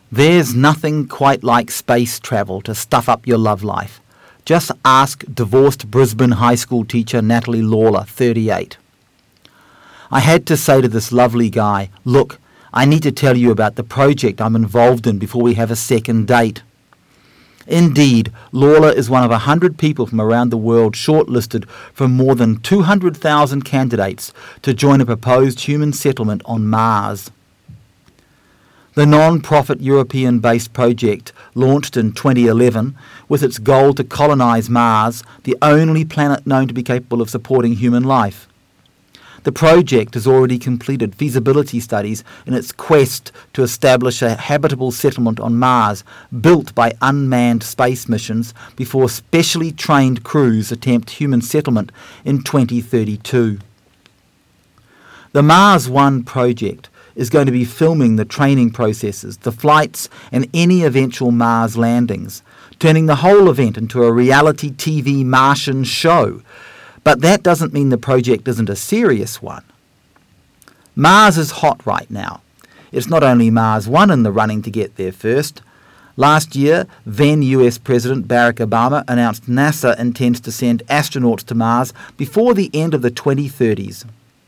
There's nothing quite like space travel to stuff up your love life. Just ask divorced Brisbane high school teacher Natalie Lawler, 38. I had to say to this lovely guy, look, I need to tell you about the project I'm involved in before we have a second date. Indeed, Lawler is one of 100 people from around the world shortlisted from more than 200,000 candidates to join a proposed human settlement on Mars. The non-profit European-based project launched in 2011 with its goal to colonise Mars, the only planet known to be capable of supporting human life. The project has already completed feasibility studies in its quest to establish a habitable settlement on Mars built by unmanned space missions before specially trained crews attempt human settlement in 2032. The Mars One project is going to be filming the training processes, the flights and any eventual Mars landings, turning the whole event into a reality TV Martian show. But that doesn't mean the project isn't a serious one. Mars is hot right now. It's not only Mars One in the running to get there first. Last year, then US President Barack Obama announced NASA intends to send astronauts to Mars before the end of the 2030s.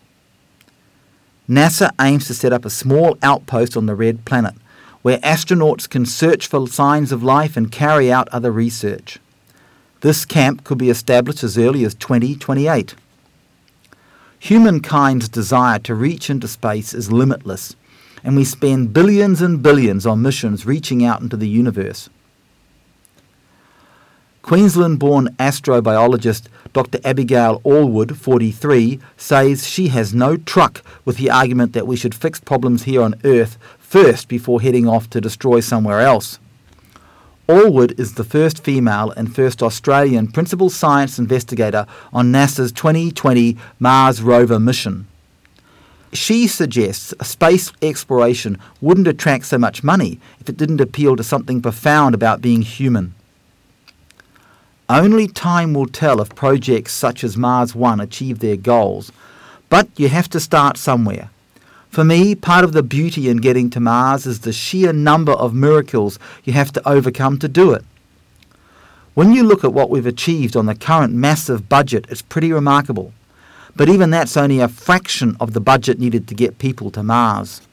NASA aims to set up a small outpost on the Red Planet, where astronauts can search for signs of life and carry out other research. This camp could be established as early as 2028. Humankind's desire to reach into space is limitless, and we spend billions and billions on missions reaching out into the universe. Queensland-born astrobiologist Dr. Abigail Allwood, 43, says she has no truck with the argument that we should fix problems here on Earth first before heading off to destroy somewhere else. Allwood is the first female and first Australian principal science investigator on NASA's 2020 Mars rover mission. She suggests space exploration wouldn't attract so much money if it didn't appeal to something profound about being human. Only time will tell if projects such as Mars One achieve their goals, but you have to start somewhere. For me, part of the beauty in getting to Mars is the sheer number of miracles you have to overcome to do it. When you look at what we've achieved on the current massive budget, it's pretty remarkable. But even that's only a fraction of the budget needed to get people to Mars.